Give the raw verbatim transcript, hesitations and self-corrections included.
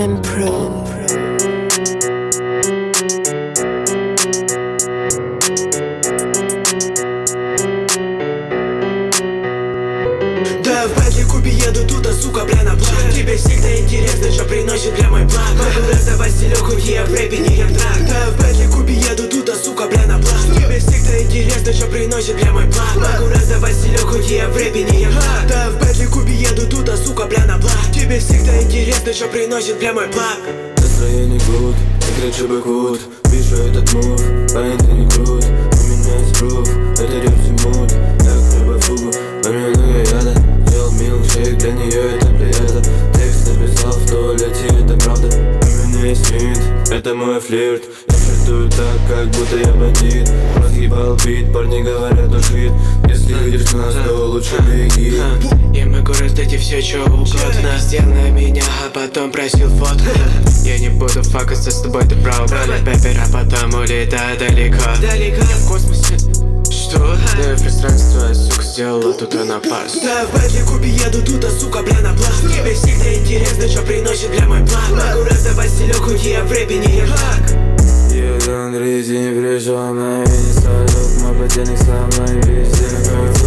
I'm Pro. Да, в Бентли Кубе еду тут, а сука, бля, на план. Тебе всегда интересно, что приносит бля мой план. Могу раздавать стилек, хоть я в рэпе не янтрак. Да, в Бентли Кубе еду тут, а сука, бля, на план. Тебе всегда интересно, что приносит бля мой план. Могу раздавать стилек, хоть я в рэпе не янтрак. Да, в Бентли Кубе еду тут, а сука, бля, на план. Тебе всегда интересно, что приносит бля мой план. Настроение гуд, играть шибакут. Вижу этот мув, парень ты не крут. У меня есть пруф, это репси мут. Как рыба фугу, во мне много яда. Делал милкшейк, для нее это приятно. Текст написал в туалете, это правда. У меня есть вид, это мой флирт. Я флиртую так, как будто я бандит. Разъебал бит, парни говорят, ну швид. Если видишь нас, то лучше беги. Я могу раздать и все, что угодно. Сделай меня, а потом просил фотку. Я не буду фокуситься с тобой, ты прав. Брали пеппер, а потом улетай далеко. Далеко в космосе. Что? Да, пространство, сука, сделала тут она пас. Да, в Бентли Кубе еду тут, а сука, бля, на план. Тебе всегда интересно, что приносит бля мой план. Могу раздавать стилек, хоть я в рэпе не янтрак. Я Андрей, не пришел на весь садок. Мой подельник со мной везде.